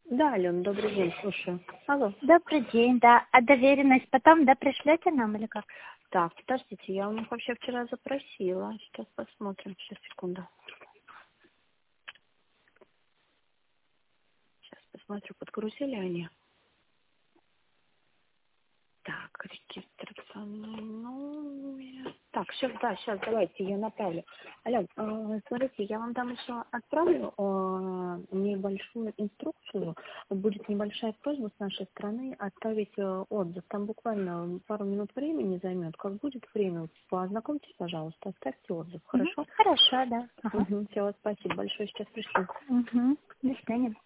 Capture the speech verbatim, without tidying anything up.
Да, Алена, добрый день, слушаю. Алло. Добрый день, да. А доверенность потом, да, пришлете нам или как? Так, подождите, я вам их вообще вчера запросила. Сейчас посмотрим, сейчас, секунду. Сейчас посмотрю, подгрузили они. Так, регистрационный номер. Так, сейчас, да, сейчас, давайте, я направлю. Ален, э, смотрите, я вам там еще отправлю э, небольшую инструкцию. Будет небольшая просьба с нашей стороны отправить э, отзыв. Там буквально пару минут времени займет. Как будет время, познакомьтесь, пожалуйста, оставьте отзыв, Мгм. хорошо? Хорошо, да. Ага. Угу, все, спасибо большое, сейчас пришлю. Угу. До свидания.